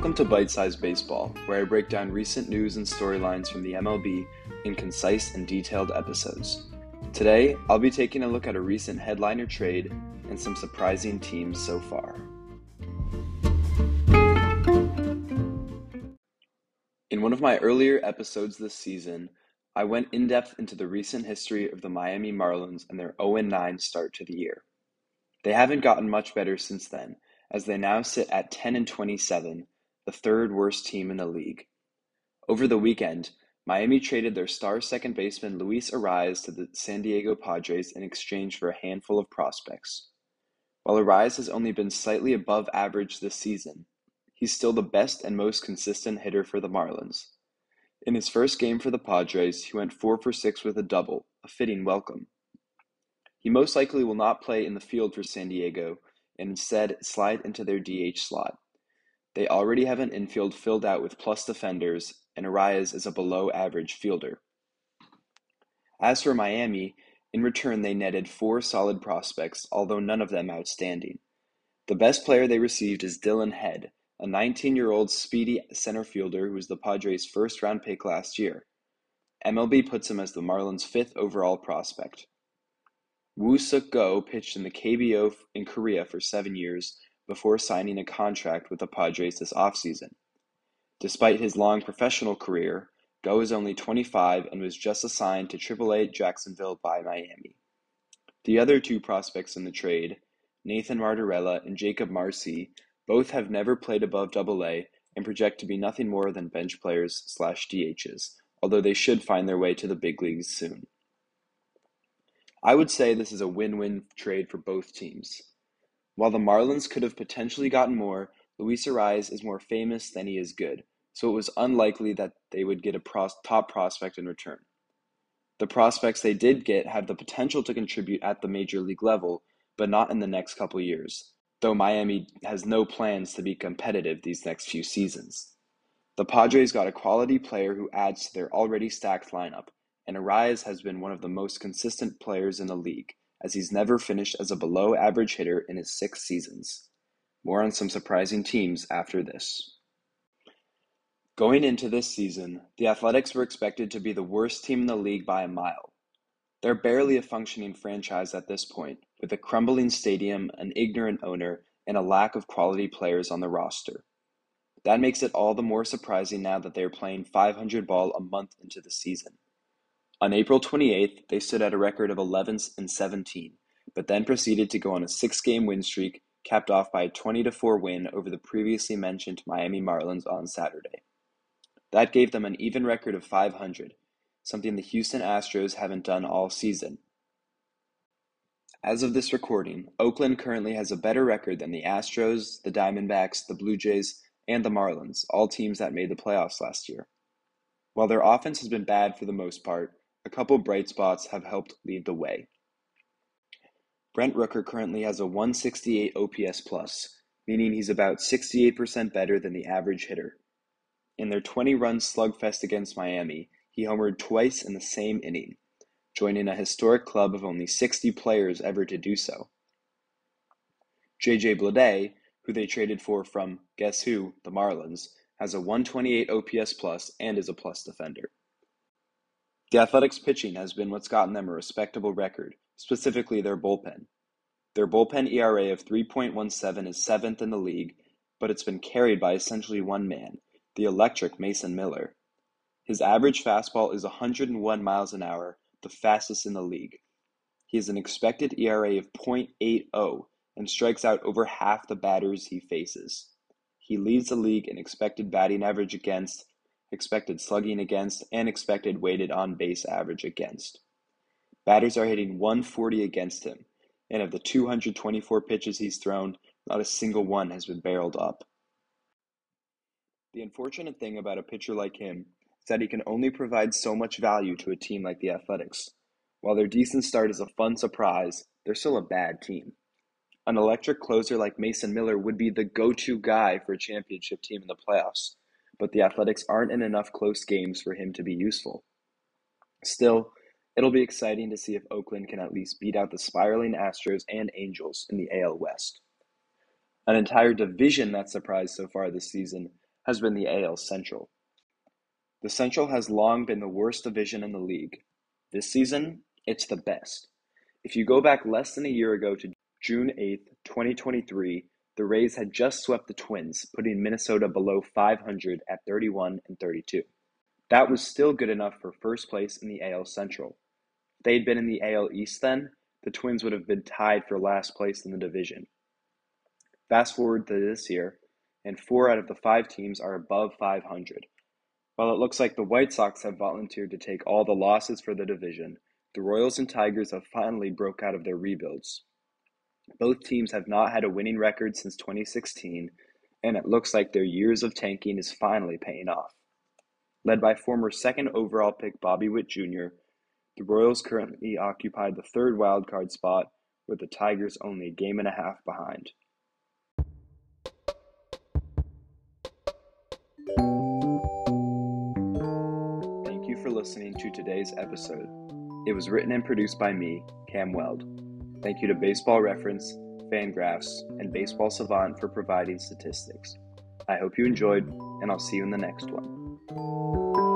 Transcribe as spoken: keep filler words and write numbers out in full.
Welcome to Bite Size Baseball, where I break down recent news and storylines from the M L B in concise and detailed episodes. Today, I'll be taking a look at a recent headliner trade and some surprising teams so far. In one of my earlier episodes this season, I went in-depth into the recent history of the Miami Marlins and their oh and nine start to the year. They haven't gotten much better since then, as they now sit at ten and twenty-seven, the third worst team in the league. Over the weekend, Miami traded their star second baseman Luis Arraez to the San Diego Padres in exchange for a handful of prospects. While Arraez has only been slightly above average this season, he's still the best and most consistent hitter for the Marlins. In his first game for the Padres, he went four for six with a double, a fitting welcome. He most likely will not play in the field for San Diego and instead slide into their D H slot. They already have an infield filled out with plus defenders, and Arraez is a below-average fielder. As for Miami, in return they netted four solid prospects, although none of them outstanding. The best player they received is Dylan Head, a nineteen-year-old speedy center fielder who was the Padres' first-round pick last year. M L B puts him as the Marlins' fifth overall prospect. Woo-Suk Go pitched in the K B O in Korea for seven years before signing a contract with the Padres this offseason. Despite his long professional career, Go is only twenty-five and was just assigned to triple A Jacksonville by Miami. The other two prospects in the trade, Nathan Martorella and Jacob Marcy, both have never played above double A and project to be nothing more than bench players slash D Hs, although they should find their way to the big leagues soon. I would say this is a win-win trade for both teams. While the Marlins could have potentially gotten more, Luis Arraez is more famous than he is good, so it was unlikely that they would get a pros- top prospect in return. The prospects they did get have the potential to contribute at the major league level, but not in the next couple years, though Miami has no plans to be competitive these next few seasons. The Padres got a quality player who adds to their already stacked lineup, and Arraez has been one of the most consistent players in the league, as he's never finished as a below-average hitter in his six seasons. More on some surprising teams after this. Going into this season, the Athletics were expected to be the worst team in the league by a mile. They're barely a functioning franchise at this point, with a crumbling stadium, an ignorant owner, and a lack of quality players on the roster. That makes it all the more surprising now that they are playing five hundred ball a month into the season. On April twenty-eighth, they stood at a record of eleven and seventeen, but then proceeded to go on a six-game win streak, capped off by a twenty to four win over the previously mentioned Miami Marlins on Saturday. That gave them an even record of five hundred, something the Houston Astros haven't done all season. As of this recording, Oakland currently has a better record than the Astros, the Diamondbacks, the Blue Jays, and the Marlins, all teams that made the playoffs last year. While their offense has been bad for the most part, a couple bright spots have helped lead the way. Brent Rooker currently has a one sixty-eight O P S plus, meaning he's about sixty-eight percent better than the average hitter. In their twenty-run slugfest against Miami, he homered twice in the same inning, joining a historic club of only sixty players ever to do so. J J Bleday, who they traded for from, guess who, the Marlins, has a one twenty-eight O P S plus and is a plus defender. The Athletics' pitching has been what's gotten them a respectable record, specifically their bullpen. Their bullpen E R A of three point one seven is seventh in the league, but it's been carried by essentially one man, the electric Mason Miller. His average fastball is one hundred one miles an hour, the fastest in the league. He has an expected E R A of point eight oh and strikes out over half the batters he faces. He leads the league in expected batting average against, expected slugging against, and expected weighted on base average against. Batters are hitting one forty against him, and of the two hundred twenty-four pitches he's thrown, not a single one has been barreled up. The unfortunate thing about a pitcher like him is that he can only provide so much value to a team like the Athletics. While their decent start is a fun surprise, they're still a bad team. An electric closer like Mason Miller would be the go-to guy for a championship team in the playoffs, but the Athletics aren't in enough close games for him to be useful. Still, it'll be exciting to see if Oakland can at least beat out the spiraling Astros and Angels in the A L West. An entire division that surprised so far this season has been the A L Central. The Central has long been the worst division in the league. This season, it's the best. If you go back less than a year ago to June eighth, twenty twenty-three, the Rays had just swept the Twins, putting Minnesota below five hundred at thirty-one and thirty-two. That was still good enough for first place in the A L Central. If they'd been in the A L East then, the Twins would have been tied for last place in the division. Fast forward to this year, and four out of the five teams are above five hundred. While it looks like the White Sox have volunteered to take all the losses for the division, the Royals and Tigers have finally broke out of their rebuilds. Both teams have not had a winning record since twenty sixteen, and it looks like their years of tanking is finally paying off. Led by former second overall pick Bobby Witt Junior, the Royals currently occupy the third wildcard spot, with the Tigers only a game and a half behind. Thank you for listening to today's episode. It was written and produced by me, Cam Weld. Thank you to Baseball Reference, Fangraphs, and Baseball Savant for providing statistics. I hope you enjoyed, and I'll see you in the next one.